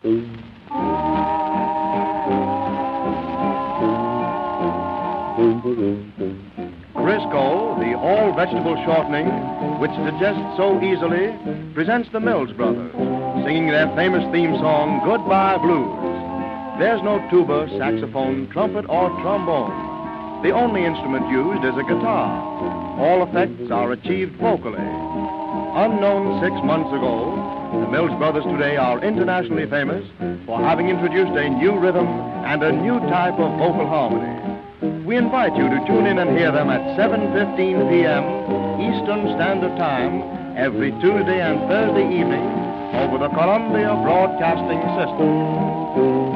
Crisco, the all-vegetable shortening, which digests so easily, presents the Mills Brothers, singing their famous theme song, Goodbye Blues. There's no tuba, saxophone, trumpet, or trombone. The only instrument used is a guitar. All effects are achieved vocally. Unknown 6 months ago, the Mills Brothers today are internationally famous for having introduced a new rhythm and a new type of vocal harmony. We invite you to tune in and hear them at 7:15 p.m. Eastern Standard Time every Tuesday and Thursday evening over the Columbia Broadcasting System.